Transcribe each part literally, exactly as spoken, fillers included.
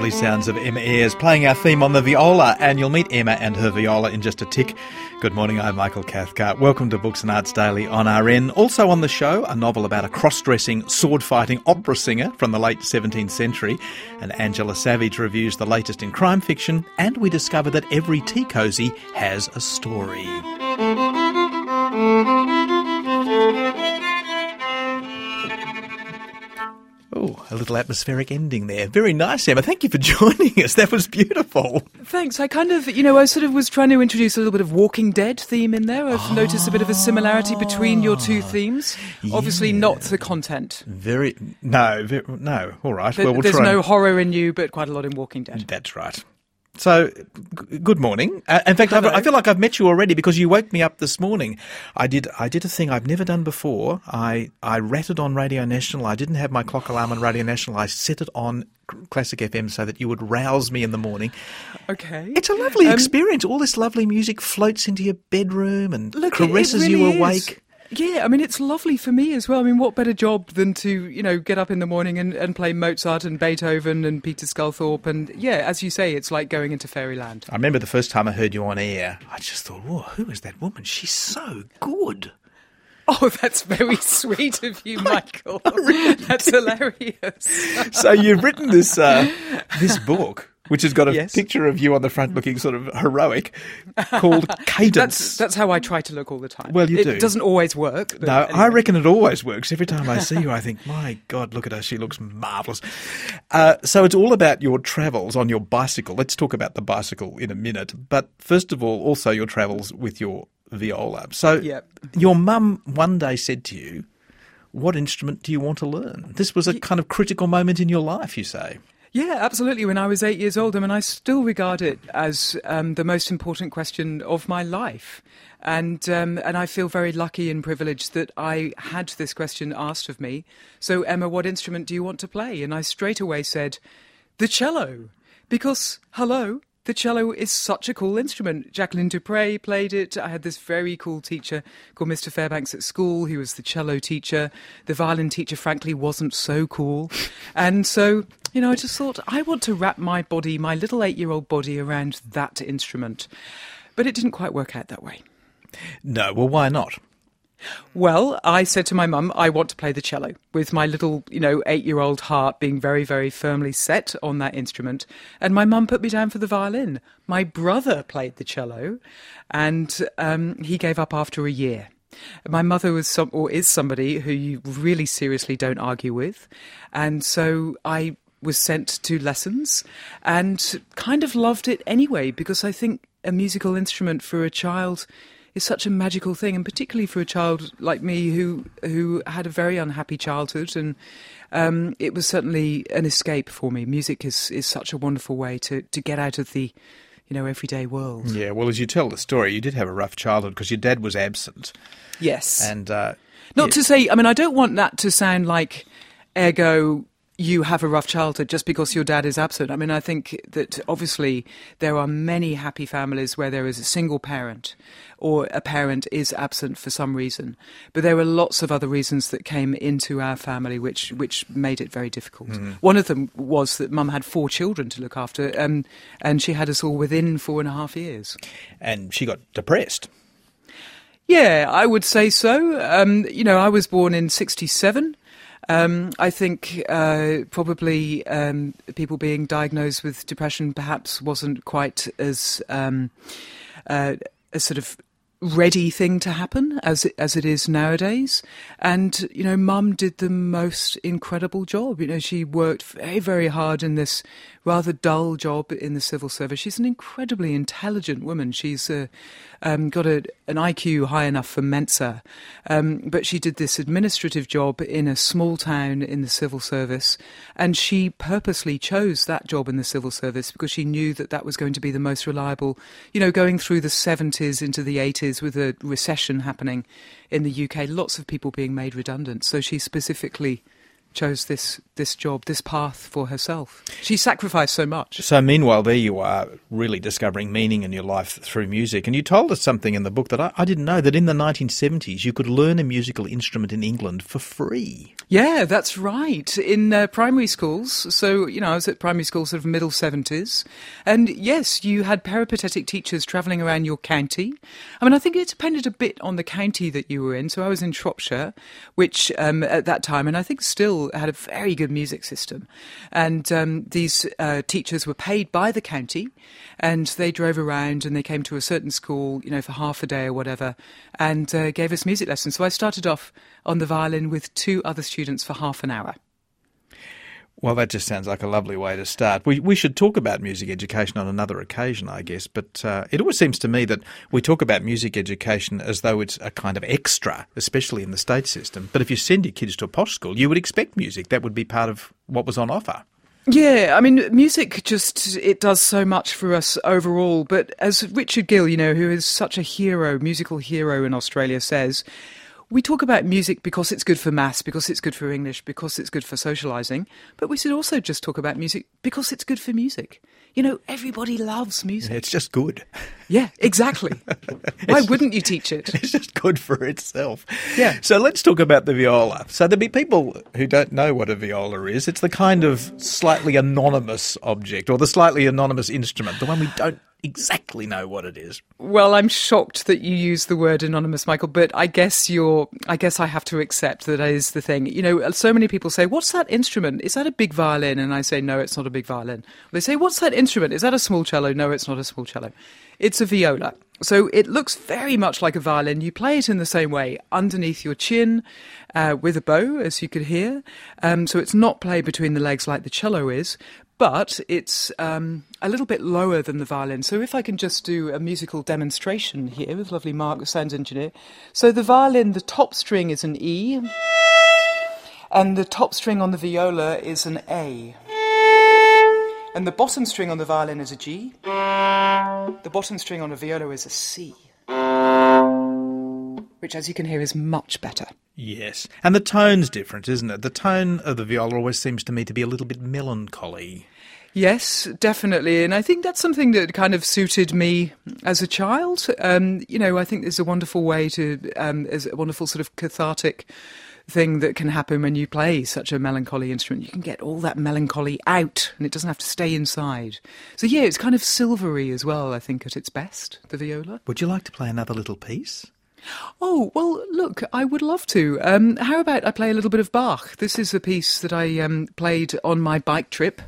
lovely sounds of Emma Ayres playing our theme on the viola, and you'll meet Emma and her viola in just a tick. Good morning, I'm Michael Cathcart. Welcome to Books and Arts Daily on R N. Also on the show, a novel about a cross-dressing, sword-fighting opera singer from the late seventeenth century. And Angela Savage reviews the latest in crime fiction, and we discover that every tea cosy has a story. Oh, a little atmospheric ending there. Very nice, Emma. Thank you for joining us. That was beautiful. Thanks. I kind of, you know, I sort of was trying to introduce a little bit of Walking Dead theme in there. I've oh. noticed a bit of a similarity between your two themes. Yeah. Obviously not the content. Very, no, very, no. All right. There, well, we'll there's try no and... horror in you, but quite a lot in Walking Dead. That's right. So, g- good morning. Uh, in fact, I've, I feel like I've met you already because you woke me up this morning. I did I did a thing I've never done before. I, I ratted on Radio National. I didn't have my clock alarm on Radio National. I set it on Classic F M so that you would rouse me in the morning. Okay. It's a lovely um, experience. All this lovely music floats into your bedroom and look, caresses it really you is. awake. Yeah, I mean, it's lovely for me as well. I mean, what better job than to, you know, get up in the morning and, and play Mozart and Beethoven and Peter Sculthorpe. And, yeah, as you say, it's like going into fairyland. I remember the first time I heard you on air, I just thought, whoa, who is that woman? She's so good. Oh, that's very sweet of you, Michael. Really that's did. Hilarious. So you've written this uh, this book, which has got a yes. picture of you on the front looking sort of heroic, called Cadence. That's, that's how I try to look all the time. Well, you it do. It doesn't always work. But no, anyway. I reckon it always works. Every time I see you, I think, my God, look at her. She looks marvellous. Uh, so it's all about your travels on your bicycle. Let's talk about the bicycle in a minute. But first of all, also your travels with your viola. So yep. your mum one day said to you, what instrument do you want to learn? This was a kind of critical moment in your life, you say. Yeah, absolutely. When I was eight years old, I mean, I still regard it as um, the most important question of my life. And um, and I feel very lucky and privileged that I had this question asked of me. So, Emma, what instrument do you want to play? And I straight away said, the cello. Because, hello, the cello is such a cool instrument. Jacqueline Dupre played it. I had this very cool teacher called Mister Fairbanks at school. He was the cello teacher. The violin teacher, frankly, wasn't so cool. And so, you know, I just thought, I want to wrap my body, my little eight-year-old body, around that instrument. But it didn't quite work out that way. No, well, why not? Well, I said to my mum, I want to play the cello, with my little, you know, eight-year-old heart being very, very firmly set on that instrument. And my mum put me down for the violin. My brother played the cello, and um, he gave up after a year. My mother was some, or is somebody who you really seriously don't argue with. And so I was sent to lessons and kind of loved it anyway, because I think a musical instrument for a child is such a magical thing, and particularly for a child like me who who had a very unhappy childhood, and um, it was certainly an escape for me. Music is, is such a wonderful way to, to get out of the, you know, everyday world. Yeah, well, as you tell the story, you did have a rough childhood because your dad was absent. Yes. And uh, Not yeah. to say, I mean, I don't want that to sound like, ergo, you have a rough childhood just because your dad is absent. I mean, I think that obviously there are many happy families where there is a single parent or a parent is absent for some reason. But there were lots of other reasons that came into our family which which made it very difficult. Mm. One of them was that Mum had four children to look after, um, and she had us all within four and a half years. And she got depressed. Yeah, I would say so. Um, you know, I was born in sixty-seven. Um, I think uh, probably um, people being diagnosed with depression perhaps wasn't quite as um, uh, a sort of ready thing to happen as it, as it is nowadays. And, you know, Mum did the most incredible job. You know, she worked very, very hard in this rather dull job in the civil service. She's an incredibly intelligent woman. She's uh, um, got a, an I Q high enough for Mensa. Um, but she did this administrative job in a small town in the civil service. And she purposely chose that job in the civil service because she knew that that was going to be the most reliable, you know, going through the seventies into the eighties with a recession happening in the U K, lots of people being made redundant. So she specifically chose this this job, this path for herself. She sacrificed so much. So meanwhile, there you are, really discovering meaning in your life through music. And you told us something in the book that I, I didn't know, that in the nineteen seventies you could learn a musical instrument in England for free. Yeah, that's right. In uh, primary schools, so, you know, I was at primary school sort of middle seventies, and yes, you had peripatetic teachers travelling around your county. I mean, I think it depended a bit on the county that you were in. So I was in Shropshire, which um, at that time, and I think still had a very good music system. And um, these uh, teachers were paid by the county, and they drove around and they came to a certain school, you know, for half a day or whatever, and uh, gave us music lessons. So I started off on the violin with two other students for half an hour. Well, that just sounds like a lovely way to start. We we should talk about music education on another occasion, I guess, but uh, it always seems to me that we talk about music education as though it's a kind of extra, especially in the state system. But if you send your kids to a posh school, you would expect music. That would be part of what was on offer. Yeah, I mean, music just, it does so much for us overall. But as Richard Gill, you know, who is such a hero, musical hero in Australia, says, we talk about music because it's good for maths, because it's good for English, because it's good for socialising, but we should also just talk about music because it's good for music. You know, everybody loves music. It's just good. Yeah, exactly. Why wouldn't you teach it? It's just good for itself. Yeah. So let's talk about the viola. So there'll be people who don't know what a viola is. It's the kind of slightly anonymous object, or the slightly anonymous instrument, the one we don't exactly know what it is. Well, I'm shocked that you use the word anonymous, Michael, but I guess you're, I guess I have to accept that that is the thing. You know, so many people say, what's that instrument? Is that a big violin? And I say, no, it's not a big violin. They say, what's that instrument? Is that a small cello? No, it's not a small cello. It's a viola. So it looks very much like a violin. You play it in the same way, underneath your chin, uh, with a bow, as you could hear. Um, so it's not played between the legs like the cello is, but it's um, a little bit lower than the violin. So if I can just do a musical demonstration here with lovely Mark, the sound engineer. So the violin, the top string is an E, and the top string on the viola is an A. And the bottom string on the violin is a G. The bottom string on a viola is a C, which, as you can hear, is much better. Yes. And the tone's different, isn't it? The tone of the viola always seems to me to be a little bit melancholy. Yes, definitely. And I think that's something that kind of suited me as a child. Um, you know, I think there's a wonderful way to, um, there's a wonderful sort of cathartic thing that can happen when you play such a melancholy instrument. You can get all that melancholy out and it doesn't have to stay inside. So yeah, it's kind of silvery as well, I think, at its best, the viola. Would you like to play another little piece? Oh, well, look, I would love to. Um, how about I play a little bit of Bach? This is a piece that I um, played on my bike trip.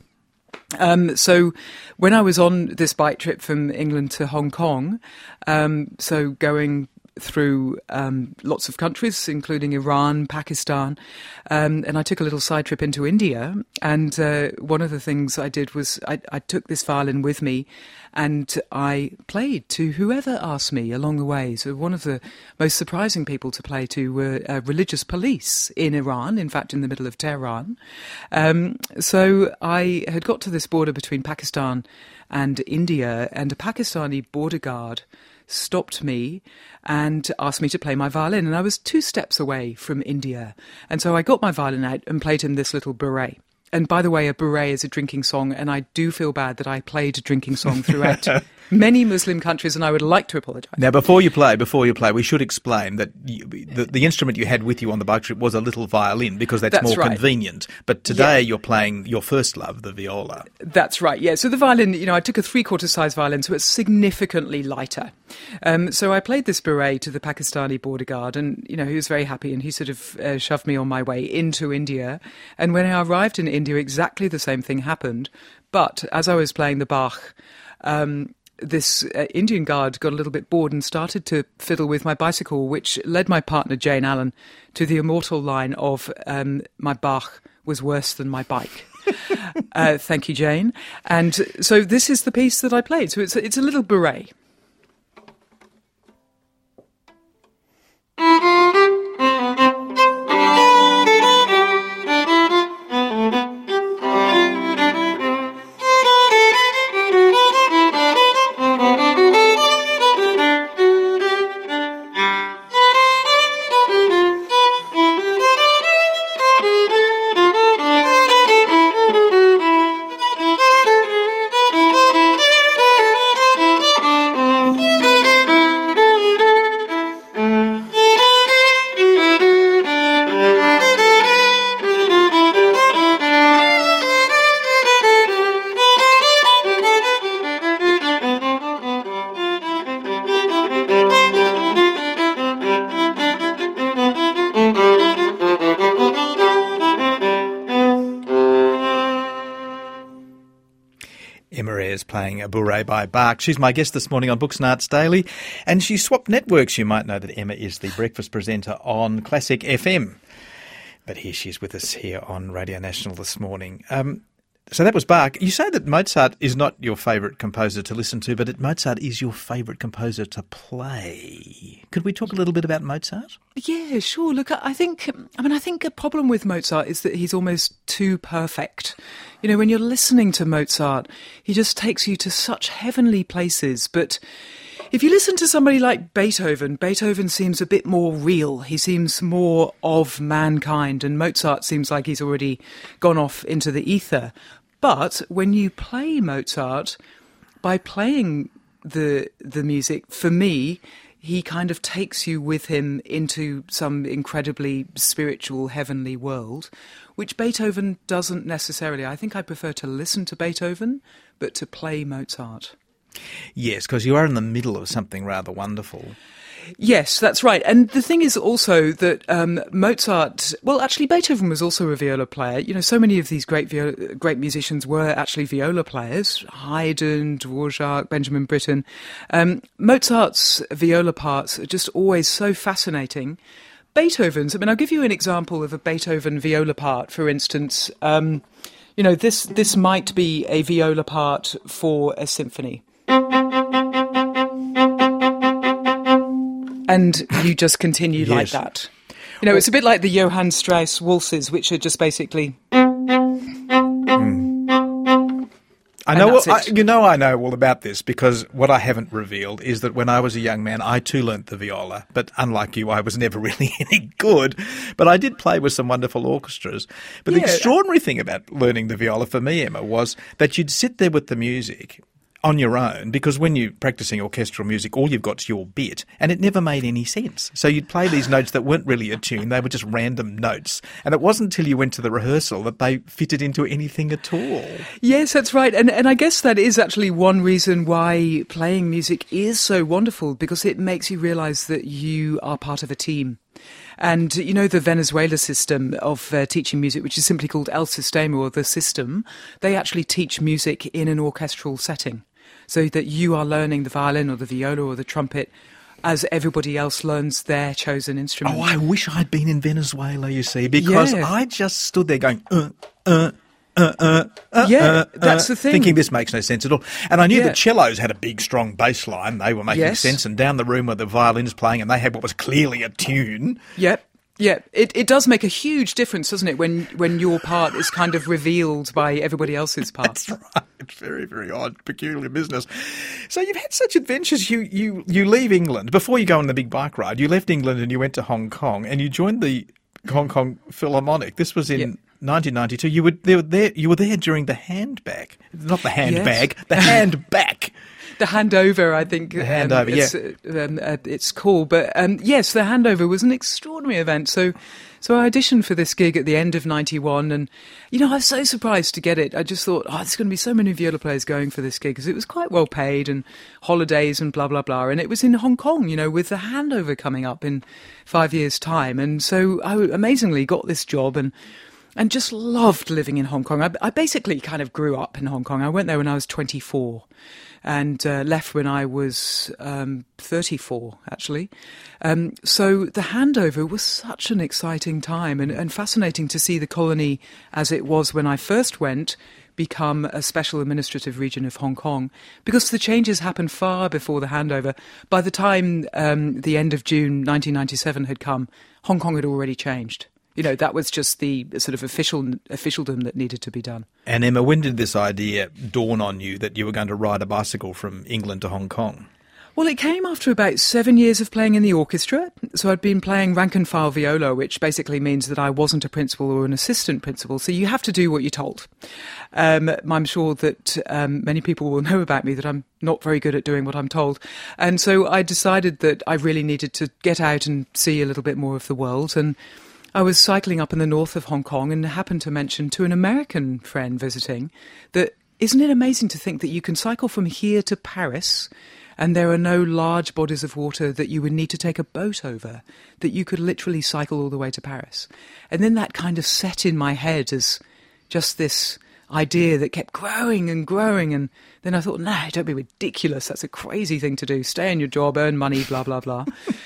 Um, so when I was on this bike trip from England to Hong Kong, um, so going through um, lots of countries, including Iran, Pakistan, um, and I took a little side trip into India. And uh, one of the things I did was I, I took this violin with me and I played to whoever asked me along the way. So one of the most surprising people to play to were uh, religious police in Iran, in fact, in the middle of Tehran. Um, so I had got to this border between Pakistan and India, and a Pakistani border guard stopped me and asked me to play my violin. And I was two steps away from India. And so I got my violin out and played him this little beret. And by the way, a beret is a drinking song, and I do feel bad that I played a drinking song throughout many Muslim countries, and I would like to apologise. Now, before you play, before you play, we should explain that you, the, the instrument you had with you on the bike trip was a little violin, because that's, that's more right. convenient. But today yeah. you're playing your first love, the viola. That's right, yeah. So the violin, you know, I took a three-quarter size violin, so it's significantly lighter. Um, so I played this beret to the Pakistani border guard, and, you know, he was very happy, and he sort of uh, shoved me on my way into India. And when I arrived in India, exactly the same thing happened. But as I was playing the Bach, um, this uh, Indian guard got a little bit bored and started to fiddle with my bicycle, which led my partner, Jane Allen, to the immortal line of um, my Bach was worse than my bike. uh, thank you, Jane. And so this is the piece that I played. So it's a, it's a little beret. playing a Bourrée by Bach. She's my guest this morning on Books and Arts Daily, and she swapped networks. You might know that Emma is the breakfast presenter on Classic F M. But here she is with us here on Radio National this morning. Um, so that was Bach. You say that Mozart is not your favourite composer to listen to, but it, Mozart is your favourite composer to play. Could we talk a little bit about Mozart? Yeah, sure. Look, I think, I mean, I think a problem with Mozart is that he's almost too perfect. You know, when you're listening to Mozart, he just takes you to such heavenly places, but if you listen to somebody like Beethoven, Beethoven seems a bit more real. He seems more of mankind, and Mozart seems like he's already gone off into the ether. But when you play Mozart, by playing the the music, for me, he kind of takes you with him into some incredibly spiritual, heavenly world, which Beethoven doesn't necessarily. I think I prefer to listen to Beethoven, but to play Mozart. Yes, because you are in the middle of something rather wonderful. Yes, that's right. And the thing is also that um, Mozart, well, actually Beethoven was also a viola player. You know, so many of these great viola, great musicians were actually viola players. Haydn, Dvorak, Benjamin Britten. Um, Mozart's viola parts are just always so fascinating. Beethoven's, I mean, I'll give you an example of a Beethoven viola part, for instance. Um, you know, this, this might be a viola part for a symphony. And you just continue yes. like that. You know, it's a bit like the Johann Strauss waltzes, which are just basically... Mm. I know, all, I, you know I know all about this, because what I haven't revealed is that when I was a young man, I too learnt the viola, but unlike you, I was never really any good. But I did play with some wonderful orchestras. But yeah. the extraordinary thing about learning the viola for me, Emma, was that you'd sit there with the music on your own, because when you're practicing orchestral music, all you've got's your bit, and it never made any sense. So you'd play these notes that weren't really a tune, they were just random notes, and it wasn't until you went to the rehearsal that they fitted into anything at all. Yes, that's right, and and I guess that is actually one reason why playing music is so wonderful, because it makes you realise that you are part of a team. And, you know, the Venezuela system of uh, teaching music, which is simply called El Sistema, or the system, they actually teach music in an orchestral setting, so that you are learning the violin or the viola or the trumpet as everybody else learns their chosen instrument. Oh, I wish I'd been in Venezuela, you see, because yeah. I just stood there going, uh, uh, Uh, uh, uh, yeah, uh, that's the thing. Thinking this makes no sense at all. And I knew yeah. that cellos had a big, strong bass line. They were making yes. sense. And down the room were the violins playing, and they had what was clearly a tune. Yep. Yeah, it, it does make a huge difference, doesn't it, when, when your part is kind of revealed by everybody else's part. That's right. It's very, very odd, peculiar business. So you've had such adventures. You, you, you leave England. Before you go on the big bike ride, you left England and you went to Hong Kong, and you joined the Hong Kong Philharmonic. This was in... Yep. nineteen ninety-two. You were there, there. You were there during the handbag, not the handbag, yes. the handback. The handover, I think. The handover, um, it's, yeah. Um, uh, it's called, but um, yes, the handover was an extraordinary event. So, so I auditioned for this gig at the end of ninety-one, and you know, I was so surprised to get it. I just thought, oh, there's going to be so many viola players going for this gig, because it was quite well paid and holidays and blah blah blah, and it was in Hong Kong, you know, with the handover coming up in five years' time, and so I amazingly got this job and. And just loved living in Hong Kong. I, I basically kind of grew up in Hong Kong. I went there when I was twenty-four and uh, left when I was um, thirty-four, actually. Um, so the handover was such an exciting time and, and fascinating to see the colony as it was when I first went become a special administrative region of Hong Kong, because the changes happened far before the handover. By the time um, the end of June nineteen ninety-seven had come, Hong Kong had already changed. You know, that was just the sort of official officialdom that needed to be done. And Emma, when did this idea dawn on you that you were going to ride a bicycle from England to Hong Kong? Well, it came after about seven years of playing in the orchestra. So I'd been playing rank and file viola, which basically means that I wasn't a principal or an assistant principal. So you have to do what you're told. Um, I'm sure that um, many people will know about me that I'm not very good at doing what I'm told. And so I decided that I really needed to get out and see a little bit more of the world. And I was cycling up in the north of Hong Kong and happened to mention to an American friend visiting that, isn't it amazing to think that you can cycle from here to Paris and there are no large bodies of water that you would need to take a boat over, that you could literally cycle all the way to Paris. And then that kind of set in my head as just this idea that kept growing and growing. And then I thought, no, don't be ridiculous. That's a crazy thing to do. Stay in your job, earn money, blah, blah, blah.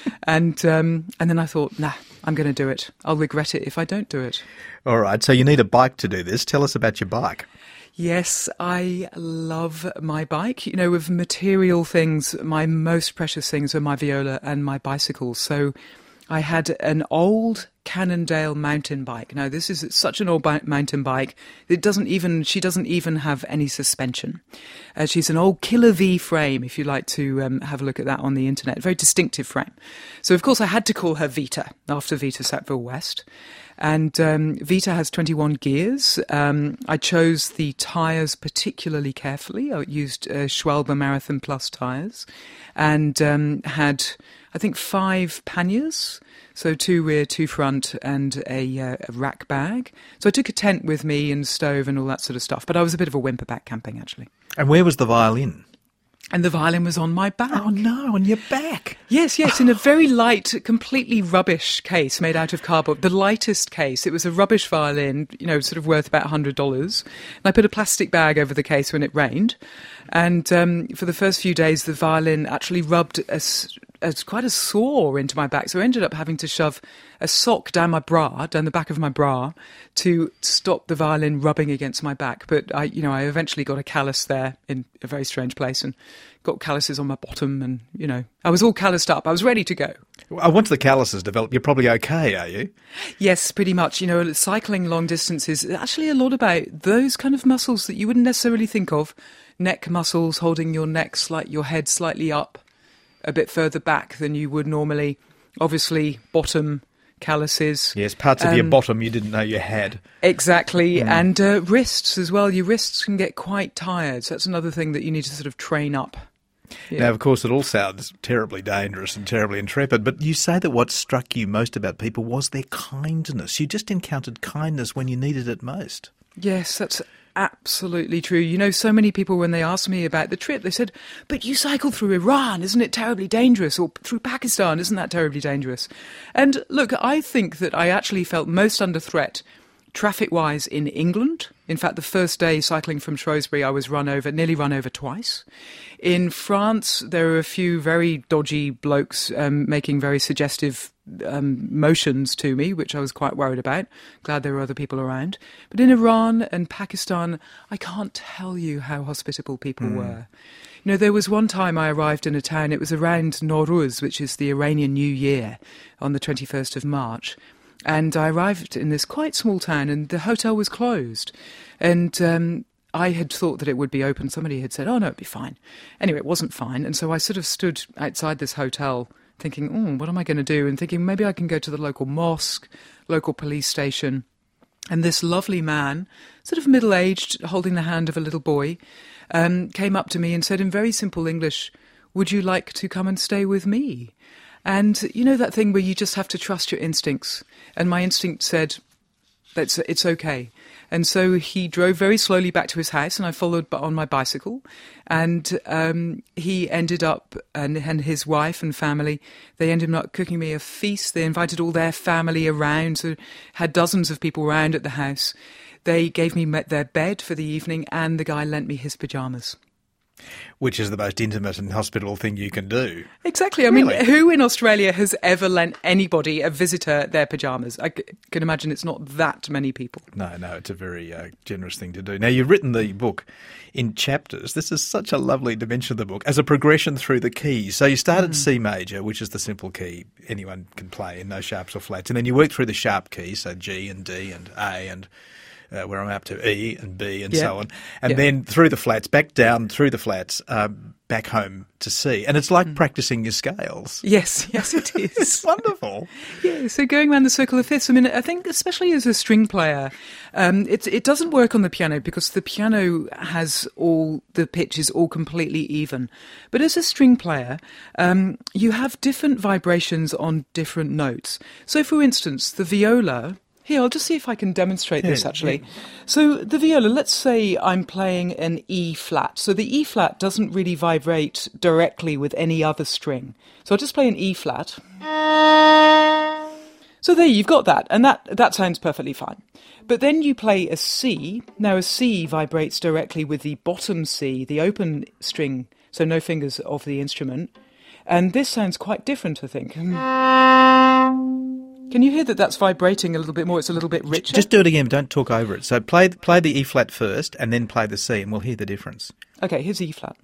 and um, and then I thought, nah, I'm going to do it. I'll regret it if I don't do it. All right, so you need a bike to do this. Tell us about your bike. Yes, I love my bike. You know, with material things, my most precious things are my viola and my bicycle. So I had an old Cannondale mountain bike. Now, this is such an old bi- mountain bike. It doesn't even, she doesn't even have any suspension. Uh, she's an old Killer V frame, if you like to um, have a look at that on the internet. Very distinctive frame. So, of course, I had to call her Vita after Vita Sackville West. And um, Vita has twenty-one gears. Um, I chose the tyres particularly carefully. I used uh, Schwalbe Marathon Plus tyres and um, had, I think, five panniers. So two rear, two front, and a, uh, a rack bag. So I took a tent with me and stove and all that sort of stuff. But I was a bit of a whimper back camping, actually. And where was the violin? And the violin was on my back. Oh, no, on your back. Yes, yes, in a very light, completely rubbish case made out of cardboard. The lightest case. It was a rubbish violin, you know, sort of worth about one hundred dollars. And I put a plastic bag over the case when it rained. And um, for the first few days, the violin actually rubbed a, a, quite a sore into my back. So I ended up having to shove a sock down my bra, down the back of my bra, to stop the violin rubbing against my back. But I, you know, I eventually got a callus there in a very strange place and got calluses on my bottom. And, you know, I was all calloused up. I was ready to go. Well, once the calluses develop, you're probably okay, are you? Yes, pretty much. You know, cycling long distances is actually a lot about those kind of muscles that you wouldn't necessarily think of. Neck muscles, holding your neck, slight, your head slightly up, a bit further back than you would normally. Obviously, bottom calluses. Yes, parts of um, your bottom you didn't know you had. Exactly, Mm. and uh, wrists as well. Your wrists can get quite tired, so that's another thing that you need to sort of train up. Yeah. Now, of course, it all sounds terribly dangerous and terribly intrepid, but you say that what struck you most about people was their kindness. You just encountered kindness when you needed it most. Yes, that's absolutely true. You know, so many people, when they asked me about the trip, they said, but you cycled through Iran, isn't it terribly dangerous? Or through Pakistan, isn't that terribly dangerous? And look, I think that I actually felt most under threat traffic-wise in England. In fact, the first day cycling from Shrewsbury, I was run over, nearly run over twice. In France, there were a few very dodgy blokes um, making very suggestive um, motions to me, which I was quite worried about. Glad there were other people around. But in Iran and Pakistan, I can't tell you how hospitable people mm. were. You know, there was one time I arrived in a town, it was around Nowruz, which is the Iranian New Year, on the twenty-first of March. And I arrived in this quite small town and the hotel was closed. And um, I had thought that it would be open. Somebody had said, oh, no, it'd be fine. Anyway, it wasn't fine. And so I sort of stood outside this hotel thinking, oh, what am I going to do? And thinking maybe I can go to the local mosque, local police station. And this lovely man, sort of middle-aged, holding the hand of a little boy, um, came up to me and said in very simple English, would you like to come and stay with me? And you know that thing where you just have to trust your instincts? And my instinct said, That's, it's okay. And so he drove very slowly back to his house and I followed on my bicycle. And um, he ended up, and, and his wife and family, they ended up cooking me a feast. They invited all their family around, so had dozens of people around at the house. They gave me their bed for the evening and the guy lent me his pyjamas. Which is the most intimate and hospitable thing you can do. Exactly. I really? mean, who in Australia has ever lent anybody, a visitor, their pyjamas? I c- can imagine it's not that many people. No, no, it's a very uh, generous thing to do. Now, you've written the book in chapters. This is such a lovely dimension of the book, as a progression through the keys. So you start at mm. C major, which is the simple key anyone can play, and no sharps or flats. And then you work through the sharp keys, so G and D and A and Uh, where I'm up to E and B and yeah. so on. And yeah. then through the flats, back down through the flats, um, back home to C. And it's like mm. practising your scales. Yes, yes it is. It's wonderful. Yeah, so going around the circle of fifths, I mean, I think especially as a string player, um, it, it doesn't work on the piano because the piano has all, the pitch is all completely even. But as a string player, um, you have different vibrations on different notes. So for instance, the viola... Here, I'll just see if I can demonstrate yeah, this, actually. Yeah. So the viola, let's say I'm playing an E flat. So the E flat doesn't really vibrate directly with any other string. So I'll just play an E flat. So there you've got that, and that, that sounds perfectly fine. But then you play a C. Now a C vibrates directly with the bottom C, the open string, so no fingers of the instrument. And this sounds quite different, I think. Can you hear that that's vibrating a little bit more? It's a little bit richer. Just do it again, don't talk over it. So play, play the E flat first and then play the C and we'll hear the difference. Okay, here's E flat.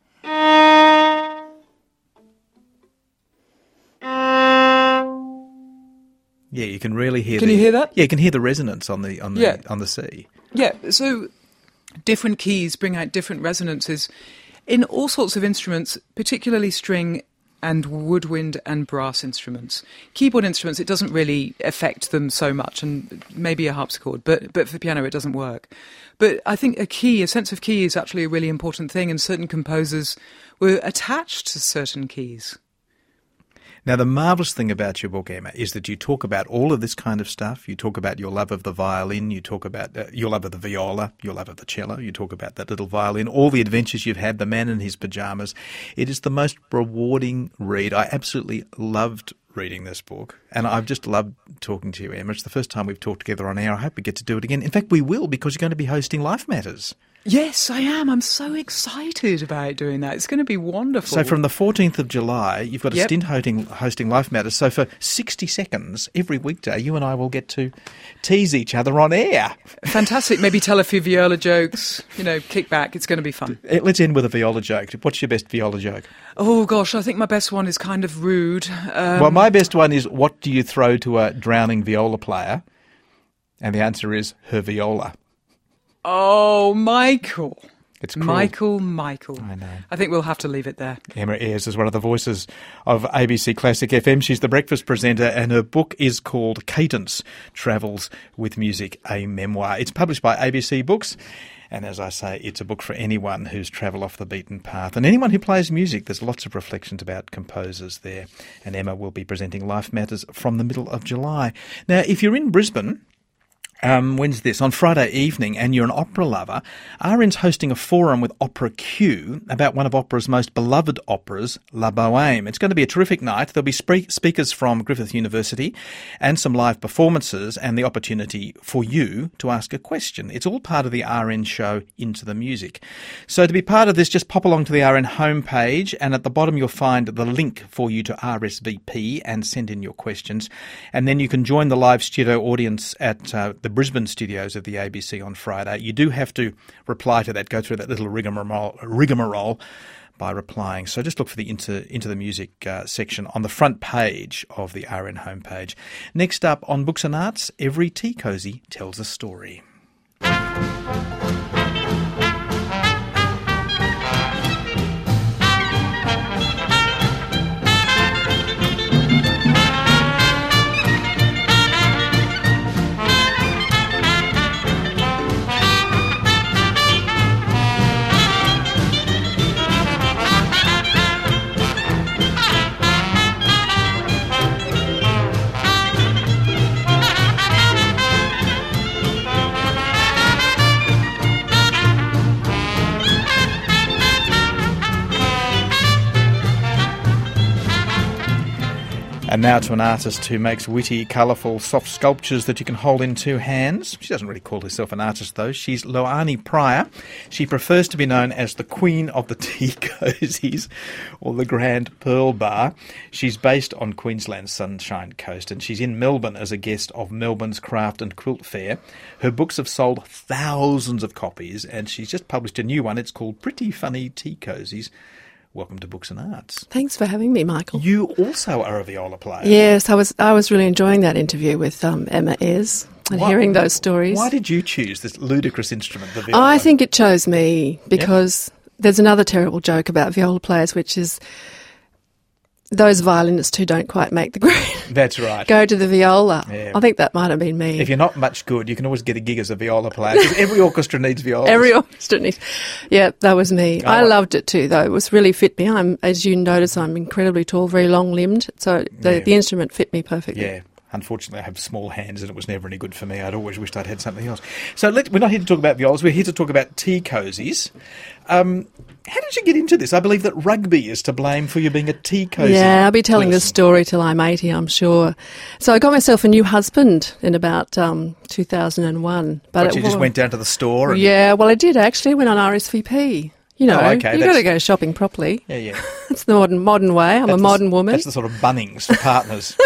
Yeah, you can really hear. Can the, you hear that? Yeah, you can hear the resonance on the on the Yeah. on the C. Yeah, so different keys bring out different resonances in all sorts of instruments, particularly string and woodwind and brass instruments. Keyboard instruments, it doesn't really affect them so much, and maybe a harpsichord, but but for piano it doesn't work. But I think a key, a sense of key is actually a really important thing, and certain composers were attached to certain keys. Now, the marvellous thing about your book, Emma, is that you talk about all of this kind of stuff. You talk about your love of the violin, you talk about uh, your love of the viola, your love of the cello, you talk about that little violin, all the adventures you've had, the man in his pyjamas. It is the most rewarding read. I absolutely loved reading this book, and I've just loved talking to you, Emma. It's the first time we've talked together on air. I hope we get to do it again. In fact, we will, because you're going to be hosting Life Matters. Yes, I am. I'm so excited about doing that. It's going to be wonderful. So from the fourteenth of July, you've got a Yep. stint hosting, hosting Life Matters. So for sixty seconds every weekday, you and I will get to tease each other on air. Fantastic. Maybe tell a few viola jokes, you know, kick back. It's going to be fun. Eh, Let's end with a viola joke. What's your best viola joke? Oh, gosh, I think my best one is kind of rude. Um, Well, my best one is, what do you throw to a drowning viola player? And the answer is her viola. Oh, Michael. It's cruel. Michael, Michael. I know. I think we'll have to leave it there. Emma Ayres is one of the voices of A B C Classic F M. She's the breakfast presenter, and her book is called Cadence, Travels with Music, a Memoir. It's published by A B C Books, and as I say, it's a book for anyone who's travelled off the beaten path. And anyone who plays music, there's lots of reflections about composers there. And Emma will be presenting Life Matters from the middle of July. Now, if you're in Brisbane, Um, when's this? On Friday evening, and you're an opera lover, R N's hosting a forum with Opera Q about one of opera's most beloved operas, La Bohème. It's going to be a terrific night. There'll be spe- speakers from Griffith University and some live performances and the opportunity for you to ask a question. It's all part of the R N show Into the Music. So to be part of this, just pop along to the R N homepage, and at the bottom you'll find the link for you to R S V P and send in your questions. And then you can join the live studio audience at uh, the Brisbane studios of the A B C on Friday. You do have to reply to that, go through that little rigmarole, rigmarole by replying. So just look for the Into, into the Music uh, section on the front page of the R N homepage. Next up on Books and Arts, every tea cosy tells a story. And now to an artist who makes witty, colourful, soft sculptures that you can hold in two hands. She doesn't really call herself an artist, though. She's Loani Pryor. She prefers to be known as the Queen of the Tea Cosies, or the Grand Pearl Bar. She's based on Queensland's Sunshine Coast, and she's in Melbourne as a guest of Melbourne's Craft and Quilt Fair. Her books have sold thousands of copies, and she's just published a new one. It's called Pretty Funny Tea Cosies. Welcome to Books and Arts. Thanks for having me, Michael. You also are a viola player. Yes, I was I was really enjoying that interview with um, Emma Ayres and Why- hearing those stories. Why did you choose this ludicrous instrument, the viola? I think it chose me because there's another terrible joke about viola players, which is those violinists who don't quite make the grade That's right. go to the viola. Yeah. I think that might have been me. If you're not much good, you can always get a gig as a viola player, because every orchestra needs violas. Every orchestra needs. Yeah, that was me. Oh. I loved it too, though. It was really fit me. I'm, as you notice, I'm incredibly tall, very long-limbed, so the, Yeah. the instrument fit me perfectly. Yeah, one unfortunately, I have small hands and it was never any good for me. I'd always wished I'd had something else. So let, we're not here to talk about violas. We're here to talk about tea cosies. Um, how did you get into this? I believe that rugby is to blame for you being a tea cosy. Yeah, I'll be telling person. this story till I'm eighty, I'm sure. So I got myself a new husband in about um, two thousand one. But, but you it, just well, went down to the store? And... Yeah, well, I did actually. I went on R S V P. You know, Oh, okay, you've got that's- to go shopping properly. Yeah, yeah. It's the modern modern way. I'm That's a the- modern woman. That's the sort of Bunnings for partners.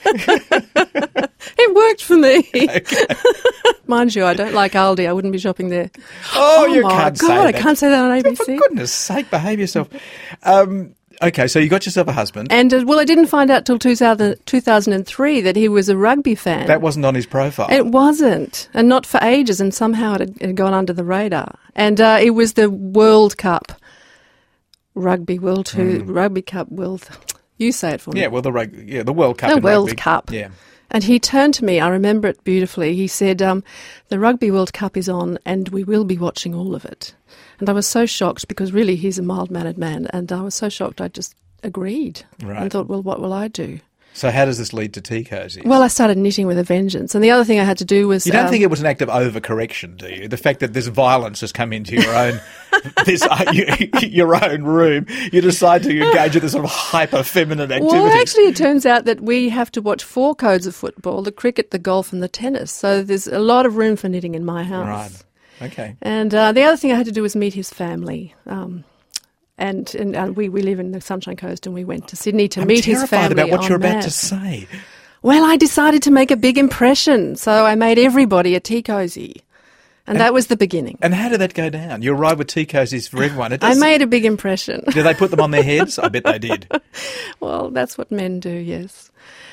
It worked for me. Okay. Mind you, I don't like Aldi. I wouldn't be shopping there. Oh, you my can't God, say I that. can't say that on A B For C. goodness sake, behave yourself. Um, okay, so you got yourself a husband. And, uh, well, I didn't find out till two thousand, two thousand three that he was a rugby fan. That wasn't on his profile. It wasn't, and not for ages, and somehow it had, it had gone under the radar. And uh, it was the World Cup, Rugby World Two, Rugby Cup World. You say it for me. Yeah, well, the rug, yeah, the World Cup. The in World rugby. Cup. Yeah. And he turned to me, I remember it beautifully. He said, um, the Rugby World Cup is on and we will be watching all of it. And I was so shocked because really he's a mild-mannered man, and I was so shocked I just agreed Right. and thought, well, what will I do? So how does this lead to tea cosies? Well, I started knitting with a vengeance. And the other thing I had to do was... You don't um, think it was an act of overcorrection, do you? The fact that this violence has come into your own this uh, you, your own room, you decide to engage in this sort of hyper feminine activity. Well, actually, it turns out that we have to watch four codes of football: the cricket, the golf, and the tennis. So there's a lot of room for knitting in my house. Right. Okay. And uh, the other thing I had to do was meet his family. Um, and and uh, we, we live in the Sunshine Coast, and we went to Sydney to I'm meet his terrified family. about what en you're about to masse. say. Well, I decided to make a big impression, so I made everybody a tea cosy. And, and that was the beginning. And how did that go down? You arrived with tea cosies for everyone. It I does, made a big impression. Did they put them on their heads? I bet they did. Well, that's what men do, yes.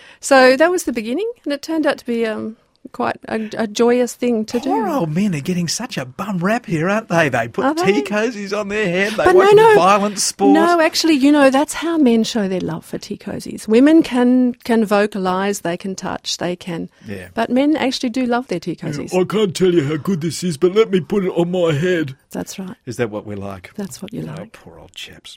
So that was the beginning, and it turned out to be um, quite a, a joyous thing to Poor do. old men are getting such a bum rap here, aren't they? They put Are tea they? cosies on their head. They But watch no, no. violent sport. No, actually, you know, that's how men show their love for tea cosies. Women can can vocalise, they can touch, they can. Yeah. But men actually do love their tea cosies. I can't tell you how good this is, but let me put it on my head. That's right. Is that what we like? That's what you Oh, like. poor old chaps.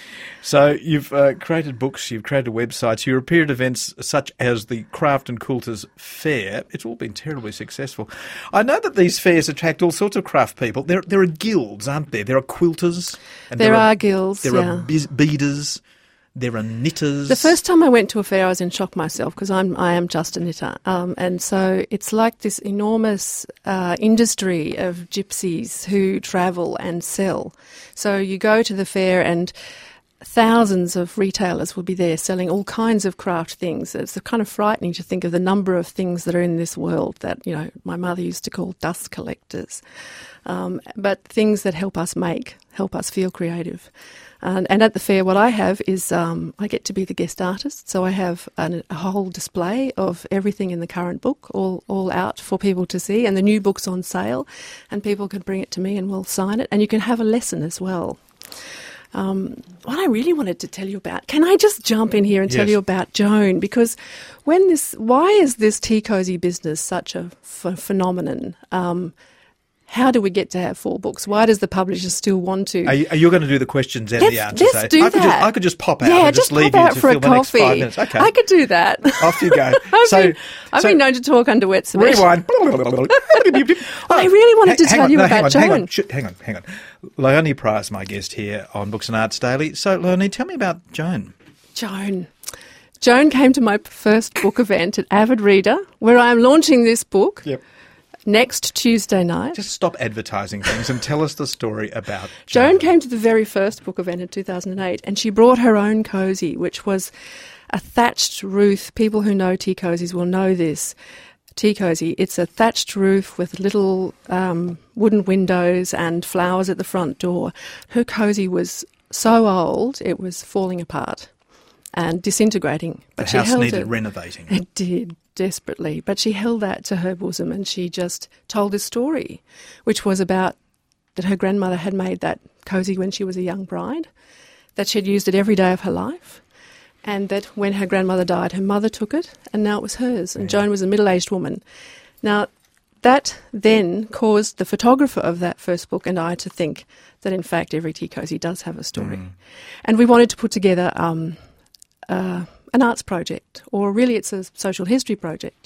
So you've uh, created books, you've created websites, you appear at events such as the Craft and Quilters Fair. It's all been terribly successful. I know that these fairs attract all sorts of craft people. There, there are guilds, aren't there? There are quilters. And There are guilds, There yeah. are biz- beaders. There are knitters. The first time I went to a fair, I was in shock myself because I'm I am just a knitter, um, and so it's like this enormous uh, industry of gypsies who travel and sell. So you go to the fair and thousands of retailers will be there selling all kinds of craft things. It's kind of frightening to think of the number of things that are in this world that, you know, my mother used to call dust collectors, um, but things that help us make, help us feel creative. And, and at the fair, what I have is um, I get to be the guest artist. So I have an, a whole display of everything in the current book, all all out for people to see. And the new book's on sale, and people can bring it to me and we'll sign it. And you can have a lesson as well. Um, what I really wanted to tell you about, can I just jump in here and tell Yes. you about Joan? Because when this, why is this tea cosy business such a ph- phenomenon? Um, how do we get to have four books? Why does the publisher still want to? Are you, are you going to do the questions and Let's- the answers? let's eh? do I could that. Just, I could just pop out yeah, and just, just leave pop you out to for fill a the next coffee. five minutes. Okay. I could do that. Off you go. I've so, been, I've so been known to talk under wet cement. rewind. I really wanted to Hang tell on, you no, about hang on, Joan. Hang on, Shh, hang on, hang on. Leonie Price, my guest here on Books and Arts Daily. So, Leonie, tell me about Joan. Joan. Joan came to my first book event at Avid Reader, where I am launching this book Yep. next Tuesday night. Just stop advertising things and tell us the story about Joan Joan. came to the very first book event in two thousand eight, and she brought her own cosy, which was a thatched roof. People who know tea cosies will know this. Tea cosy, it's a thatched roof with little um, wooden windows and flowers at the front door. Her cosy was so old, it was falling apart and disintegrating. But The she house held needed it. renovating. It did, desperately. But she held that to her bosom, and she just told this story, which was about that her grandmother had made that cosy when she was a young bride, that she had used it every day of her life, and that when her grandmother died, her mother took it, and now it was hers. And Joan was a middle-aged woman. Now, that then caused the photographer of that first book and I to think that, in fact, every tea cosy does have a story. And we wanted to put together um, uh, an arts project, or really it's a social history project.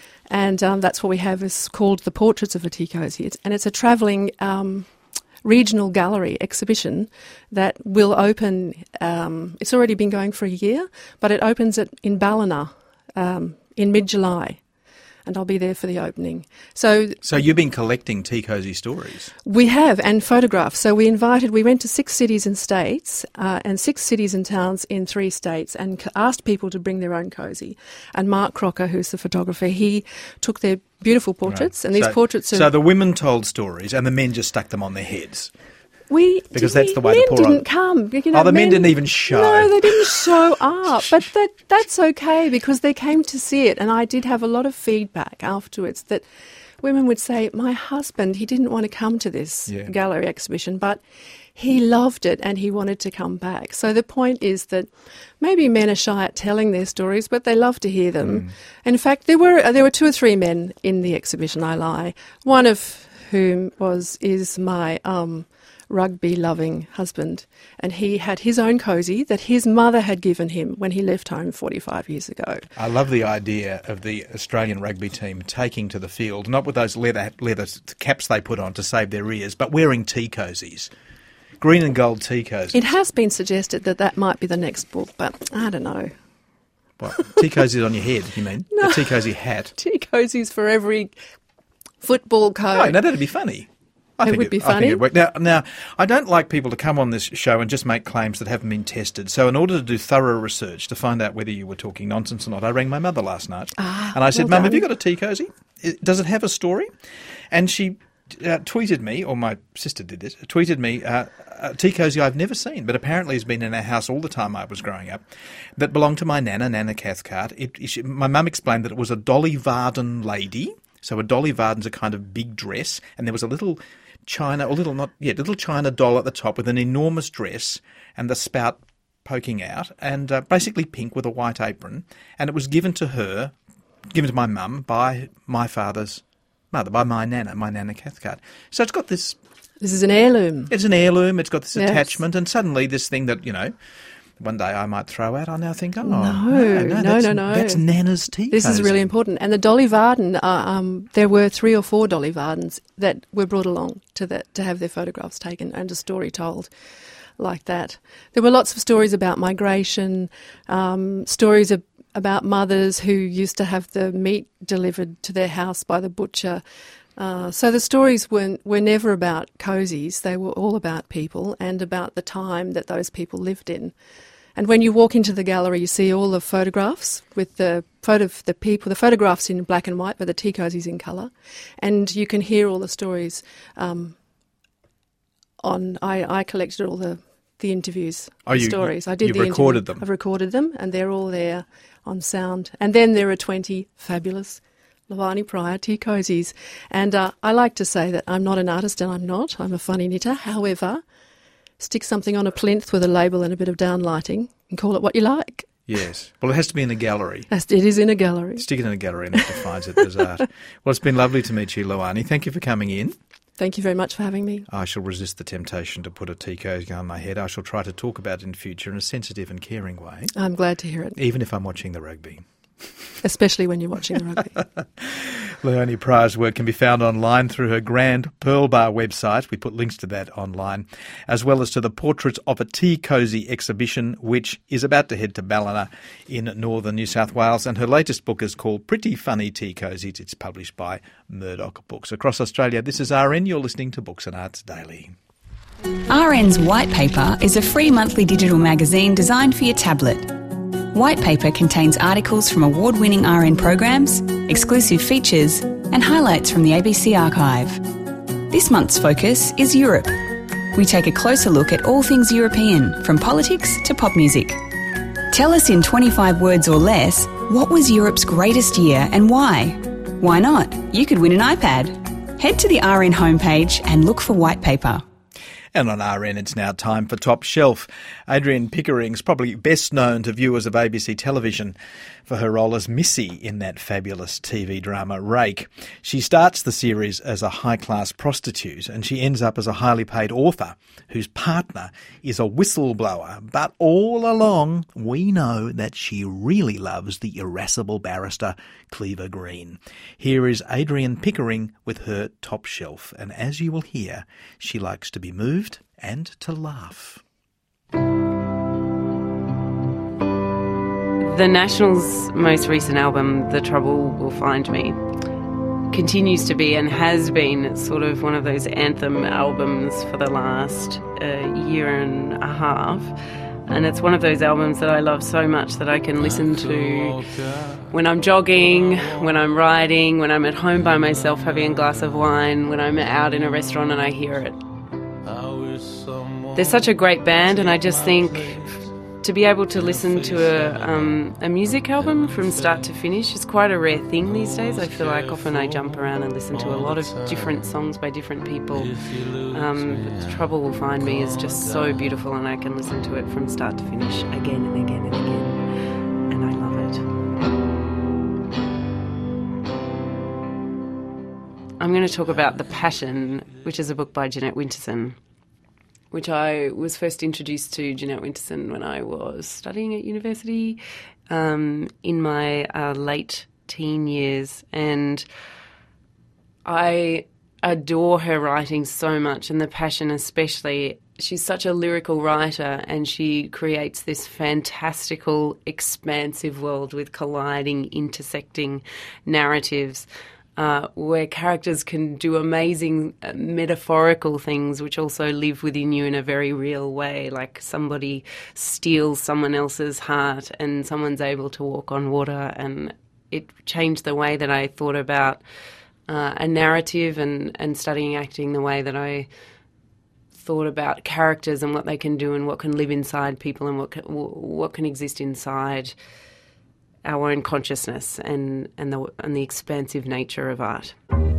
And um, that's what we have is called the Portraits of a Tea Cosy. It's, and it's a travelling um, regional gallery exhibition that will open, um, it's already been going for a year, but it opens at, in Ballina um, in mid-July. And I'll be there for the opening. So So you've been collecting tea cosy stories? we have, and photographs. So we invited, we went to six cities and states, uh, and six cities and towns in three states, and c- asked people to bring their own cosy. And Mark Crocker, who's the photographer, he took their beautiful portraits, Right. and these so, portraits are... So the women told stories and the men just stuck them on their heads. We, Because did that's we- the way men the poor didn't old- come. You know, Oh, the men didn't even show. No, they didn't show up. But that that's okay because they came to see it. And I did have a lot of feedback afterwards that women would say, my husband, he didn't want to come to this Yeah. gallery exhibition, but he loved it and he wanted to come back. So the point is that maybe men are shy at telling their stories, but they love to hear them. Mm. In fact, there were there were two or three men in the exhibition, I lie, one of whom was is my... Um, rugby-loving husband, and he had his own cosy that his mother had given him when he left home forty-five years ago. I love the idea of the Australian rugby team taking to the field, not with those leather leather caps they put on to save their ears, but wearing tea cosies. Green and gold tea cosies. It has been suggested that that might be the next book, but I don't know. What, tea cosies on your head, you mean? No. A tea cosy hat. Tea cosies for every football Oh, coat. no, that'd be funny. I It think would be I think funny. it'd work. Now, now, I don't like people to come on this show and just make claims that haven't been tested. So in order to do thorough research to find out whether you were talking nonsense or not, I rang my mother last night. Ah, and I said, well Mum, have done. you got a tea cosy? I- Does it have a story? And she uh, tweeted me, or my sister did this, tweeted me, uh, a tea cosy I've never seen, but apparently has been in our house all the time I was growing up, that belonged to my nana, Nana Cathcart. It, it, she, my mum explained that it was a Dolly Varden lady. So a Dolly Varden's a kind of big dress, and there was a little china, or little not, yeah, little china doll at the top with an enormous dress and the spout poking out, and uh, basically pink with a white apron. And it was given to her, given to my mum by my father's mother, by my nana, my Nana Cathcart. So it's got this, This is an heirloom. it's an heirloom, it's got this Yes. attachment, and suddenly this thing that, you know, one day I might throw out, I now think, oh, No, no, no, that's, no, no. that's Nana's tea This is cosy. really important. And the Dolly Varden, uh, um, there were three or four Dolly Vardens that were brought along to the, to have their photographs taken and a story told like that. There were lots of stories about migration, um, stories of, about mothers who used to have the meat delivered to their house by the butcher. Uh, so the stories were, were never about cosies. They were all about people and about the time that those people lived in. And when you walk into the gallery, you see all the photographs with the photo of the people, the photographs in black and white, but the tea cosies in colour, and you can hear all the stories. Um, on I, I collected all the the interviews, Oh, the you- stories. I did you've the recorded interview. them? I've recorded them, and they're all there on sound. And then there are twenty fabulous Levani Pryor tea cosies. And uh, I like to say that I'm not an artist, and I'm not. I'm a funny knitter. However, stick something on a plinth with a label and a bit of downlighting and call it what you like. Yes. Well, it has to be in a gallery. That's, it is in a gallery. Stick it in a gallery and it defines it as art. Well, it's been lovely to meet you, Luani. Thank you for coming in. Thank you very much for having me. I shall resist the temptation to put a tea cosy on my head. I shall try to talk about it in future in a sensitive and caring way, I'm glad to hear it, even if I'm watching the rugby. especially when you're watching the rugby. Leonie Pryor's work can be found online through her Grand Pearl Bar website. We put links to that online, as well as to the Portraits of a Tea Cosy exhibition, which is about to head to Ballina in northern New South Wales. And her latest book is called Pretty Funny Tea Cosies. It's published by Murdoch Books. Across Australia, this is R N. You're listening to Books and Arts Daily. R N's White Paper is a free monthly digital magazine designed for your tablet. White Paper contains articles from award-winning R N programs, exclusive features, and highlights from the A B C archive. This month's focus is Europe. We take a closer look at all things European, from politics to pop music. Tell us in twenty-five words or less, what was Europe's greatest year and why? Why not? You could win an iPad. Head to the R N homepage and look for White Paper. And on R N, it's now time for Top Shelf. Adrian Pickering's probably best known to viewers of A B C television for her role as Missy in that fabulous T V drama Rake. She starts the series as a high-class prostitute and she ends up as a highly paid author whose partner is a whistleblower. But all along, we know that she really loves the irascible barrister Cleaver Green. Here is Adrian Pickering with her Top Shelf. And as you will hear, she likes to be moved and to laugh. The National's most recent album, The Trouble Will Find Me, continues to be and has been sort of one of those anthem albums for the last uh, year and a half. And it's one of those albums that I love so much that I can listen to when I'm jogging, when I'm riding, when I'm at home by myself having a glass of wine, when I'm out in a restaurant and I hear it. They're such a great band, and I just think to be able to listen to a, um, a music album from start to finish is quite a rare thing these days. I feel like often I jump around and listen to a lot of different songs by different people. Um, but The Trouble Will Find Me is just so beautiful, and I can listen to it from start to finish again and again and again, and I love it. I'm going to talk about The Passion, which is a book by Jeanette Winterson, which I was first introduced to Jeanette Winterson when I was studying at university um, in my uh, late teen years. And I adore her writing so much, and The Passion especially. She's such a lyrical writer, and she creates this fantastical, expansive world with colliding, intersecting narratives. Uh, where characters can do amazing uh, metaphorical things which also live within you in a very real way, like somebody steals someone else's heart and someone's able to walk on water. And it changed the way that I thought about uh, a narrative and, and studying acting, the way that I thought about characters and what they can do and what can live inside people and what can, what can exist inside our own consciousness and, and, the, and the expansive nature of art.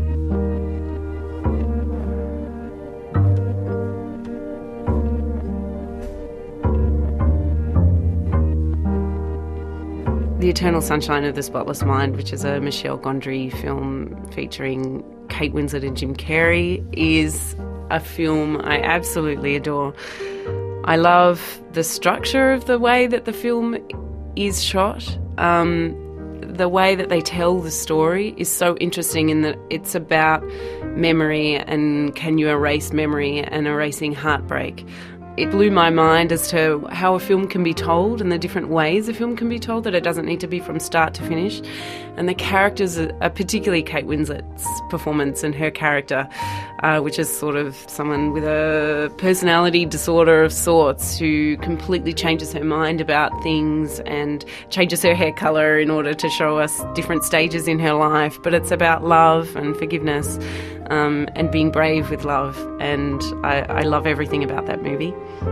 The Eternal Sunshine of the Spotless Mind, which is a Michel Gondry film featuring Kate Winslet and Jim Carrey, is a film I absolutely adore. I love the structure of the way that the film is shot. Um, the way that they tell the story is so interesting in that it's about memory and can you erase memory and erasing heartbreak. It blew my mind as to how a film can be told and the different ways a film can be told, that it doesn't need to be from start to finish. And the characters, are, particularly Kate Winslet's performance and her character, uh, which is sort of someone with a personality disorder of sorts who completely changes her mind about things and changes her hair colour in order to show us different stages in her life. But it's about love and forgiveness um, and being brave with love. And I, I love everything about that movie.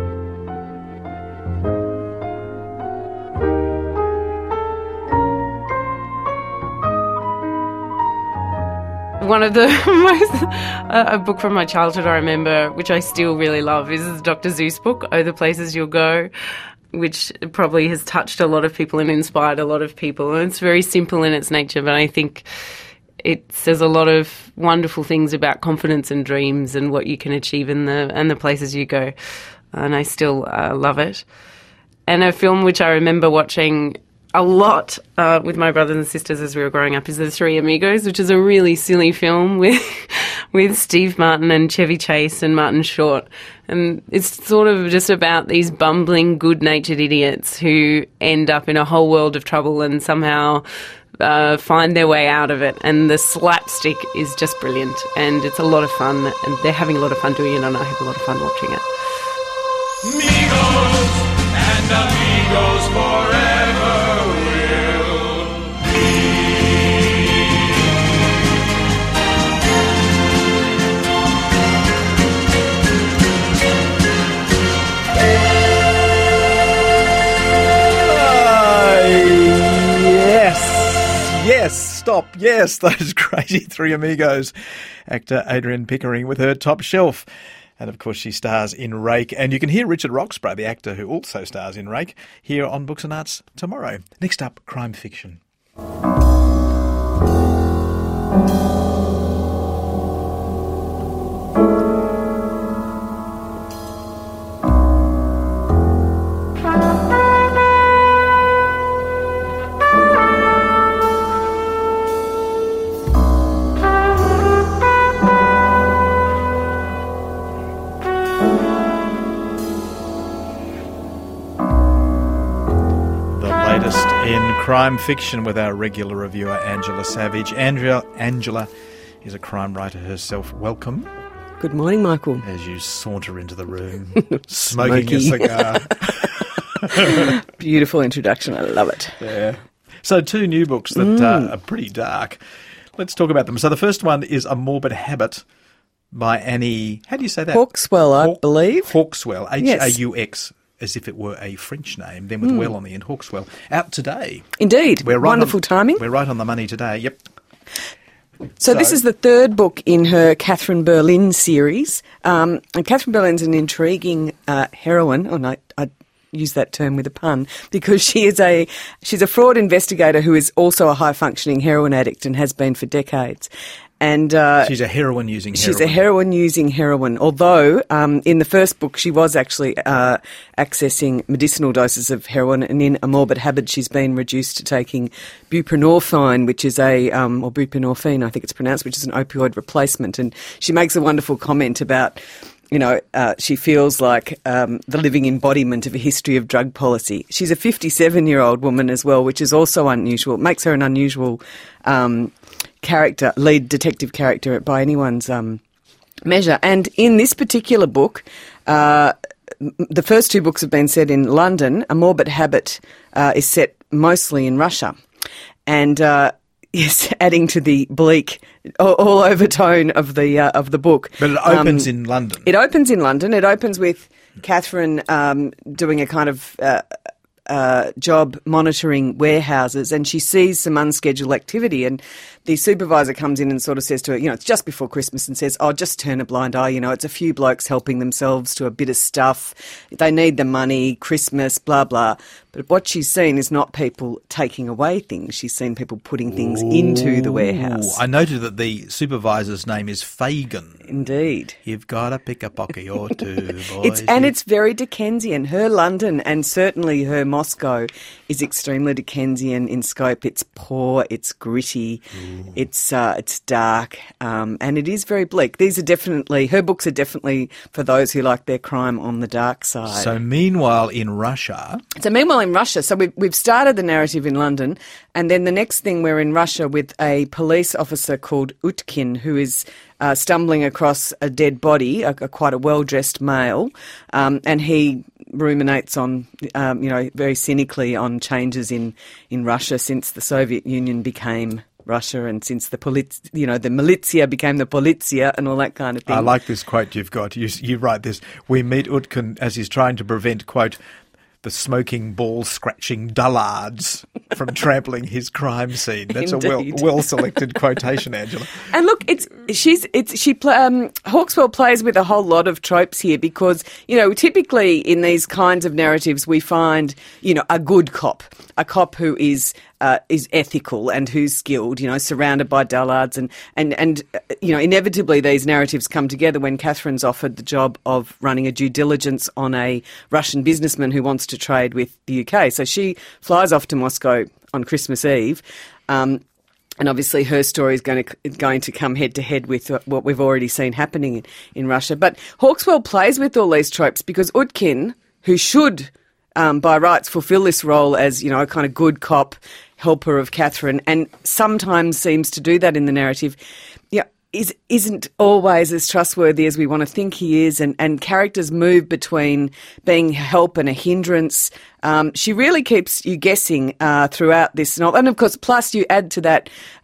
One of the most, a book from my childhood I remember, which I still really love, is the Doctor Seuss book, Oh, the Places You'll Go, which probably has touched a lot of people and inspired a lot of people. And it's very simple in its nature, but I think it says a lot of wonderful things about confidence and dreams and what you can achieve in the and the places you go. And I still uh, love it. And a film which I remember watching a lot uh, with my brothers and sisters as we were growing up is The Three Amigos, which is a really silly film with with Steve Martin and Chevy Chase and Martin Short. And it's sort of just about these bumbling, good-natured idiots who end up in a whole world of trouble and somehow uh, find their way out of it. And the slapstick is just brilliant, and it's a lot of fun, and they're having a lot of fun doing it, and I have a lot of fun watching it. Amigos and amigos forever will be. Uh, yes, yes, stop, yes, those crazy Three Amigos. Actor Adrian Pickering with her Top Shelf. And, of course, she stars in Rake. And you can hear Richard Roxburgh, the actor who also stars in Rake, here on Books and Arts tomorrow. Next up, crime fiction. Crime fiction with our regular reviewer, Angela Savage. Andrea, Angela is a crime writer herself. Welcome. Good morning, Michael. As you saunter into the room, smoking a cigar. Beautiful introduction. I love it. Yeah. So two new books that mm. uh, are pretty dark. Let's talk about them. So the first one is A Morbid Habit by Annie... How do you say that? Hauxwell, I Haw- believe. Hauxwell. H A U X. Yes. As if it were a French name, then with mm. well on the end, Hauxwell. Out today. Indeed. We're right Wonderful on, timing. We're right on the money today, yep. So, so this is the third book in her Catherine Berlin series. Um, and Catherine Berlin's an intriguing uh, heroine. Oh, no, I use that term with a pun, because she is a she's a fraud investigator who is also a high-functioning heroin addict and has been for decades. And uh, she's a heroine using heroin. She's a heroine using heroin, although um, in the first book she was actually uh, accessing medicinal doses of heroin, and in A Morbid Habit she's been reduced to taking buprenorphine, which is a, um, or buprenorphine I think it's pronounced, which is an opioid replacement. And she makes a wonderful comment about, you know, uh, she feels like um, the living embodiment of a history of drug policy. She's a fifty-seven-year-old woman as well, which is also unusual. It makes her an unusual um character, lead detective character by anyone's um, measure. And in this particular book, uh, the first two books have been set in London. A Morbid Habit uh, is set mostly in Russia. And uh, yes, adding to the bleak all, all over tone of the uh, of the book. But it opens um, in London. It opens in London. It opens with Catherine um, doing a kind of Uh, Uh, job monitoring warehouses, and she sees some unscheduled activity, and the supervisor comes in and sort of says to her, you know, it's just before Christmas, and says, oh, just turn a blind eye, you know, it's a few blokes helping themselves to a bit of stuff, they need the money, Christmas, blah, blah. But what she's seen is not people taking away things, she's seen people putting things Ooh. into the warehouse. I noted that the supervisor's name is Fagan. Indeed. You've got to pick a pocket or two, boys. It's, and it's very Dickensian. Her London, and certainly her Moscow, is extremely Dickensian in scope. It's poor, it's gritty, Ooh. it's uh, it's dark, um, and it is very bleak. These are definitely, her books are definitely for those who like their crime on the dark side. So meanwhile in Russia... So meanwhile in Russia, so we've, we've started the narrative in London, and then the next thing we're in Russia with a police officer called Utkin, who is uh, stumbling across a dead body, a, a quite a well-dressed male, um, and he ruminates on, um, you know, very cynically on changes in, in Russia since the Soviet Union became Russia, and since the polit- you know, the militia became the polizia and all that kind of thing. I like this quote you've got. You, you write this: we meet Utkin as he's trying to prevent, quote, the smoking, ball-scratching dullards from trampling his crime scene. That's Indeed. a well, well-selected quotation, Angela. And look, it's she's it's she um, Hauxwell plays with a whole lot of tropes here, because, you know, typically in these kinds of narratives we find, you know, a good cop, a cop who is uh, is ethical and who's skilled, you know, surrounded by dullards, and and and uh, you know, inevitably these narratives come together when Catherine's offered the job of running a due diligence on a Russian businessman who wants to trade with the U K. So she flies off to Moscow on Christmas Eve. Um, And obviously her story is going to going to come head to head with what we've already seen happening in, in Russia. But Hauxwell plays with all these tropes because Utkin, who should um, by rights fulfil this role as, you know, a kind of good cop, helper of Catherine, and sometimes seems to do that in the narrative, yeah, is, isn't always as trustworthy as we want to think he is, and, and characters move between being help and a hindrance. Um, she really keeps you guessing uh, throughout this novel. And, of course, plus you add to that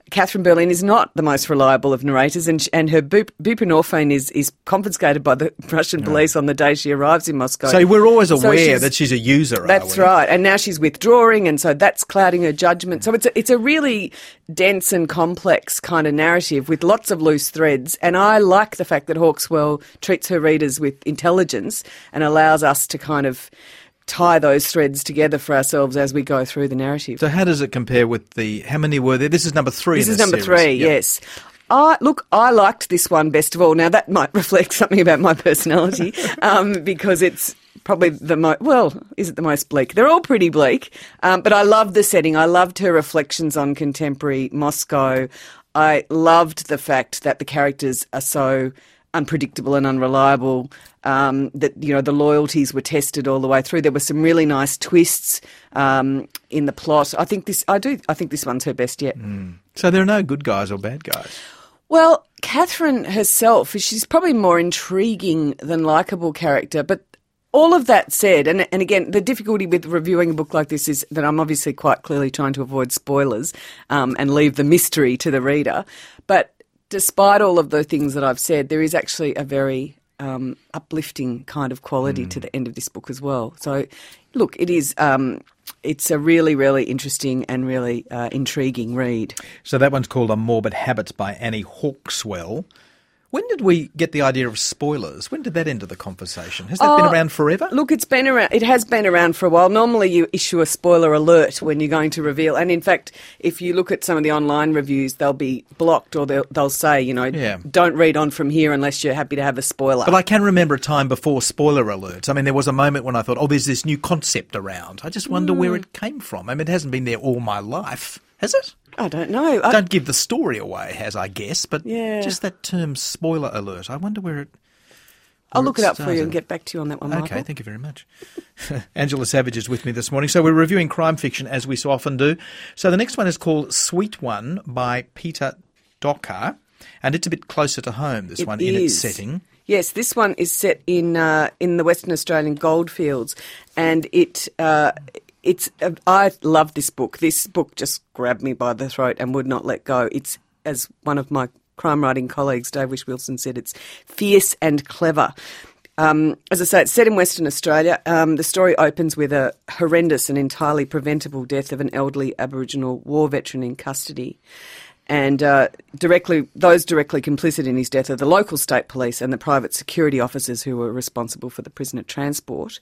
Catherine Berlin is not the most reliable of narrators, and, sh- and her bup- buprenorphine is, is confiscated by the Russian police on the day she arrives in Moscow. So we're always So aware she's- that she's a user, are That's we? right, and now she's withdrawing, and so that's clouding her judgment. So it's a, it's a really dense and complex kind of narrative with lots of loose threads, and I like the fact that Hawkeswell treats her readers with intelligence and allows us to kind of tie those threads together for ourselves as we go through the narrative. So how does it compare with the, how many were there? This is number three This in is the number series. three, Yep. yes. I, look, I liked this one best of all. Now, that might reflect something about my personality um, because it's probably the most, well, is it the most bleak? They're all pretty bleak, um, but I loved the setting. I loved her reflections on contemporary Moscow. I loved the fact that the characters are so unpredictable and unreliable, um, that, you know, the loyalties were tested all the way through. There were some really nice twists um, in the plot. I think this, I do, I think this one's her best yet. So there are no good guys or bad guys. Well, Catherine herself, she's probably more intriguing than likeable character, but all of that said, and, and again, the difficulty with reviewing a book like this is that I'm obviously quite clearly trying to avoid spoilers um, and leave the mystery to the reader, but despite all of the things that I've said, there is actually a very um, uplifting kind of quality mm. to the end of this book as well. So, look, it is um, it's a really, really interesting and really uh, intriguing read. So that one's called A Morbid Habits by Annie Hawkeswell. When did we get the idea of spoilers? When did that enter the conversation? Has that Oh, been around forever? Look, it's been around. It has been around for a while. Normally, you issue a spoiler alert when you're going to reveal, and in fact, if you look at some of the online reviews, they'll be blocked, or they'll, they'll say, you know, Yeah. don't read on from here unless you're happy to have a spoiler. But I can remember a time before spoiler alerts. I mean, there was a moment when I thought, oh, there's this new concept around. I just wonder where it came from. I mean, it hasn't been there all my life, has it? I don't know. I, Don't give the story away, has I guess, but Yeah. just that term spoiler alert. I wonder where it I'll where look it up for you started. and get back to you on that one, Okay, Michael. thank you very much. Angela Savage is with me this morning. So we're reviewing crime fiction, as we so often do. So the next one is called Sweet One by Peter Docker, and it's a bit closer to home, this It one, in its is. setting. Yes, this one is set in uh, in the Western Australian goldfields, and it uh, it's. Uh, I love this book. This book just grabbed me by the throat and would not let go. It's, as one of my crime writing colleagues, Dave Wish-Wilson, said, it's fierce and clever. Um, as I say, it's set in Western Australia. Um, the story opens with a horrendous and entirely preventable death of an elderly Aboriginal war veteran in custody. And uh, directly, those directly complicit in his death are the local state police and the private security officers who were responsible for the prisoner transport.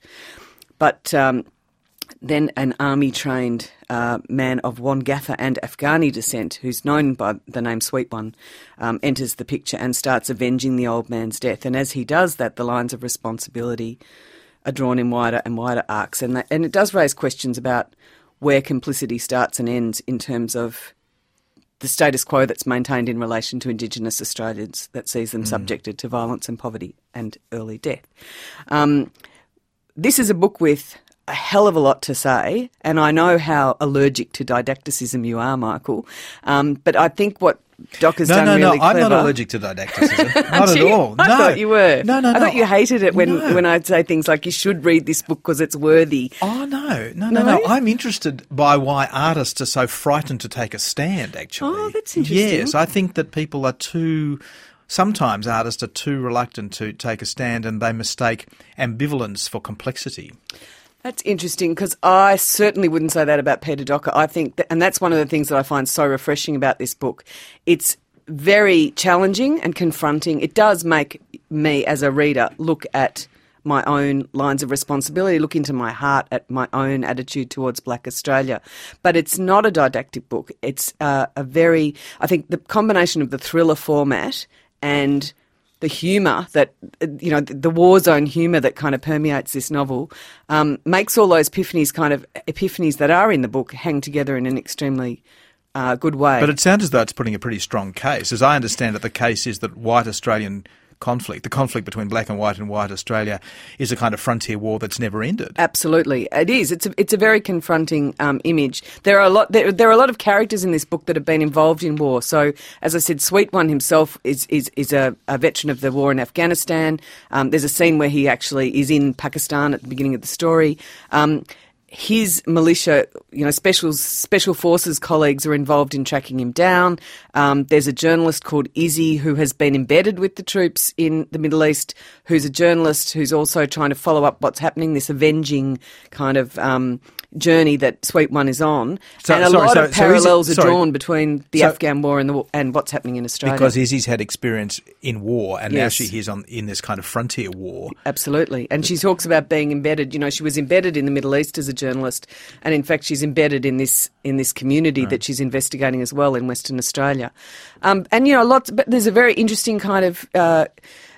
But um, then an army-trained uh, man of Wongatha and Afghani descent, who's known by the name Sweet One, um, enters the picture and starts avenging the old man's death. And as he does that, the lines of responsibility are drawn in wider and wider arcs. And, that, and it does raise questions about where complicity starts and ends in terms of the status quo that's maintained in relation to Indigenous Australians that sees them mm. subjected to violence and poverty and early death. Um, this is a book with a hell of a lot to say, and I know how allergic to didacticism you are, Michael, um, but I think what Doc has no, done no, really no, clever... I'm not allergic to didacticism. Not at Gee, all. I no. thought you were. No, no, no. I thought you hated it when, No. when I'd say things like, you should read this book because it's worthy. Oh, no, no, no, No? no. I'm interested by why artists are so frightened to take a stand, actually. Oh, that's interesting. Yes, I think that people are too... Sometimes artists are too reluctant to take a stand and they mistake ambivalence for complexity. That's interesting because I certainly wouldn't say that about Peter Docker. I think, that, and that's one of the things that I find so refreshing about this book. It's very challenging and confronting. It does make me, as a reader, look at my own lines of responsibility, look into my heart at my own attitude towards Black Australia. But it's not a didactic book. It's uh, a very, I think the combination of the thriller format and the humour that, you know, the war zone humour that kind of permeates this novel um, makes all those epiphanies kind of epiphanies that are in the book hang together in an extremely uh, good way. But it sounds as though it's putting a pretty strong case. As I understand it, the case is that white Australian conflict, the conflict between black and white in white Australia, is a kind of frontier war that's never ended. Absolutely, it is. It's a, it's a very confronting um, image. There are a lot. There, there are a lot of characters in this book that have been involved in war. So, as I said, Sweet One himself is is is a, a veteran of the war in Afghanistan. Um, there's a scene where he actually is in Pakistan at the beginning of the story. Um, his militia, you know, special special forces colleagues are involved in tracking him down. Um, there's a journalist called Izzy who has been embedded with the troops in the Middle East, who's a journalist who's also trying to follow up what's happening, this avenging kind of um, journey that Sweet One is on. So, and a sorry, lot so, of parallels so Izzy, are sorry. drawn between the So- Afghan war and, the, and what's happening in Australia. Because Izzy's had experience in war, and now Yes. she is on in this kind of frontier war. Absolutely. And she talks about being embedded. You know, she was embedded in the Middle East as a journalist, and in fact she's embedded in this in this community Right. that she's investigating as well in Western Australia. Um, and, you know, lots, but there's a very interesting kind of uh,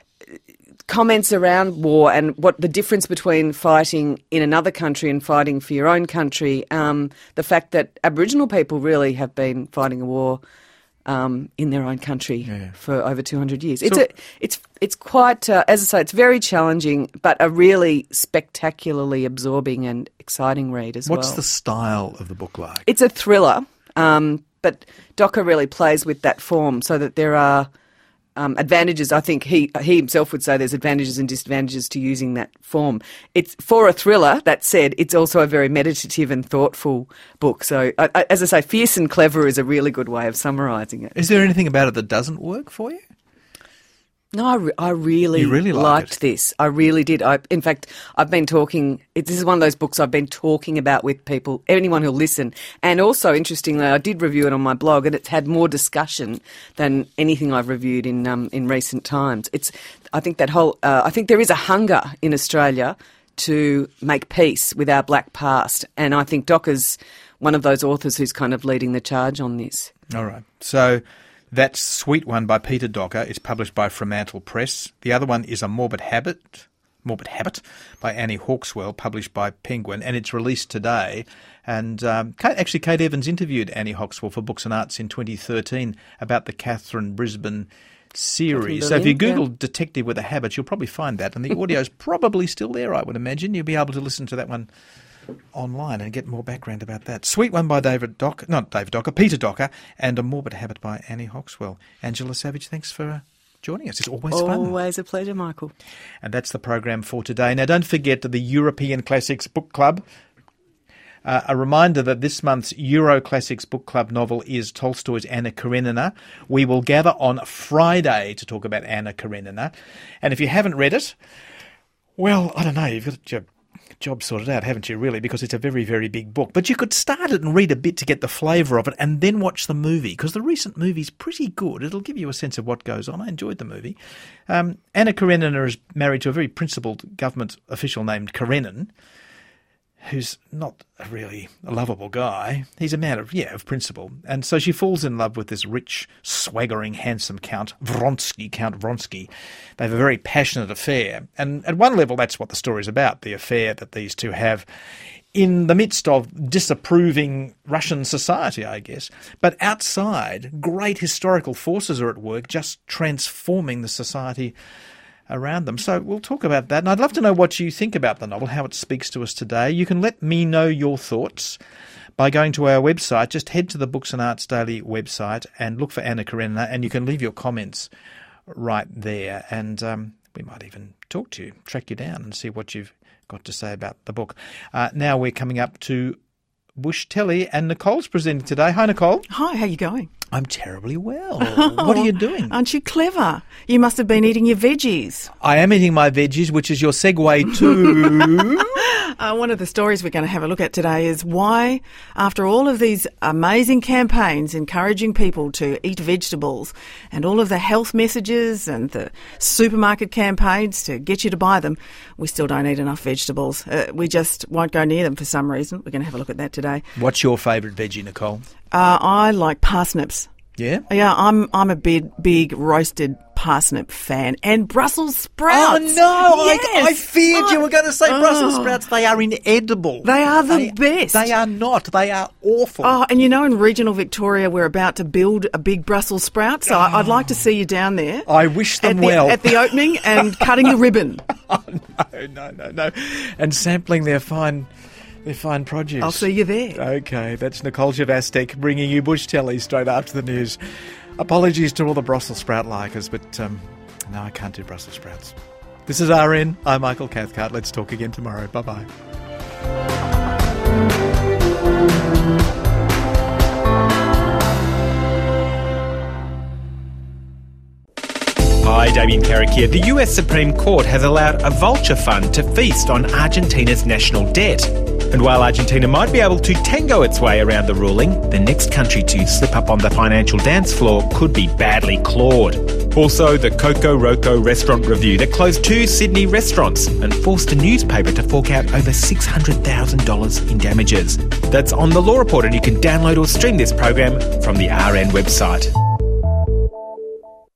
comments around war and what the difference between fighting in another country and fighting for your own country. Um, the fact that Aboriginal people really have been fighting a war um, in their own country Yeah. for over two hundred years. It's So- a, it's it's quite, uh, as I say, it's very challenging, but a really spectacularly absorbing and exciting read as What's well. the style of the book like? It's a thriller, um, but Docker really plays with that form so that there are um, advantages. I think he he himself would say there's advantages and disadvantages to using that form. It's for a thriller. That said, it's also a very meditative and thoughtful book. So, I, I, as I say, fierce and clever is a really good way of summarising it. Is there anything about it that doesn't work for you? No, I, re- I really, You really liked liked it. this. I really did. I, in fact, I've been talking. It, this is one of those books I've been talking about with people, anyone who'll listen. And also, interestingly, I did review it on my blog, and it's had more discussion than anything I've reviewed in um, in recent times. It's. I think that whole. Uh, I think there is a hunger in Australia to make peace with our black past, and I think Docker's one of those authors who's kind of leading the charge on this. All right. So that's Sweet One by Peter Docker. It's published by Fremantle Press. The other one is A Morbid Habit, Morbid Habit by Annie Hawkswell, published by Penguin, and it's released today. And um, Kate, actually, Kate Evans interviewed Annie Hawkswell for Books and Arts in twenty thirteen about the Catherine Brisbane series. Catherine So if you Brilliant, Google Detective with a Habit, you'll probably find that. And the audio's probably still there, I would imagine. You'll be able to listen to that one online and get more background about that. Sweet One by David Docker, not David Docker, Peter Docker, and A Morbid Habit by Annie Hawkswell. Angela Savage, thanks for uh, joining us. It's always fun. Always a pleasure, Michael. And that's the program for today. Now, don't forget the European Classics Book Club. Uh, a reminder that this month's Euro Classics Book Club novel is Tolstoy's Anna Karenina. We will gather on Friday to talk about Anna Karenina. And if you haven't read it, well, I don't know, you've got your job sorted out, haven't you, really? Because it's a very, very big book. But you could start it and read a bit to get the flavour of it and then watch the movie, because the recent movie's pretty good. It'll give you a sense of what goes on. I enjoyed the movie. Um, Anna Karenina is married to a very principled government official named Karenin, who's not a really a lovable guy. He's a man of, yeah, of principle. And so she falls in love with this rich, swaggering, handsome Count Vronsky, Count Vronsky. They have a very passionate affair. And at one level, that's what the story's about, the affair that these two have in the midst of disapproving Russian society, I guess. But outside, great historical forces are at work, just transforming the society around them. So we'll talk about that. And I'd love to know what you think about the novel, how it speaks to us today. You can let me know your thoughts by going to our website. Just head to the Books and Arts Daily website and look for Anna Karenina, and you can leave your comments right there. And um, we might even talk to you, track you down and see what you've got to say about the book. Uh, now we're coming up to Bush Telly, and Nicole's presenting today. Hi, Nicole. Hi, how you going? I'm terribly well. What are you doing? Aren't you clever? You must have been eating your veggies. I am eating my veggies, which is your segue to... Uh, one of the stories we're going to have a look at today is why, after all of these amazing campaigns encouraging people to eat vegetables and all of the health messages and the supermarket campaigns to get you to buy them, we still don't eat enough vegetables. Uh, we just won't go near them for some reason. We're going to have a look at that today. What's your favourite veggie, Nicole? Uh, I like parsnips. Yeah? Yeah, I'm I'm a big, big roasted parsnip fan. And Brussels sprouts. Oh, no! Yes. I, I feared Oh. you were going to say Oh. Brussels sprouts. They are inedible. They are the They- best. They are not. They are awful. Oh, and you know, in regional Victoria, we're about to build a big Brussels sprout, so I I'd like to see you down there. I wish them at the, well. At the opening and cutting the ribbon. Oh, no, no, no, no. And sampling their fine... Their fine produce. I'll see you there. Okay, that's Nicole Javastek bringing you Bush Telly straight after the news. Apologies to all the Brussels sprout likers, but um, no, I can't do Brussels sprouts. This is R N. I'm Michael Cathcart. Let's talk again tomorrow. Bye-bye. Fabian Carrick here. The U S Supreme Court has allowed a vulture fund to feast on Argentina's national debt. And while Argentina might be able to tango its way around the ruling, the next country to slip up on the financial dance floor could be badly clawed. Also, the Coco Roco restaurant review that closed two Sydney restaurants and forced a newspaper to fork out over six hundred thousand dollars in damages. That's on The Law Report, and you can download or stream this program from the R N website.